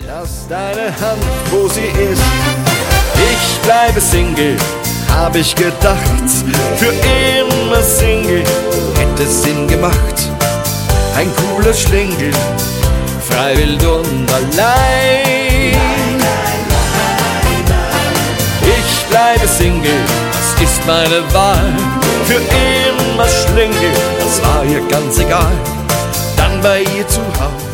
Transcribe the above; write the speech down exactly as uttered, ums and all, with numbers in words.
Lass deine Hand, wo sie ist. Ich bleibe Single, hab ich gedacht. Für immer Single hätte Sinn gemacht. Ein cooler Schlingel, frei, wild und allein. Ich bleibe Single, das ist meine Wahl. Für immer Schlingel, das war ihr ganz egal. Dann bei ihr zu Hause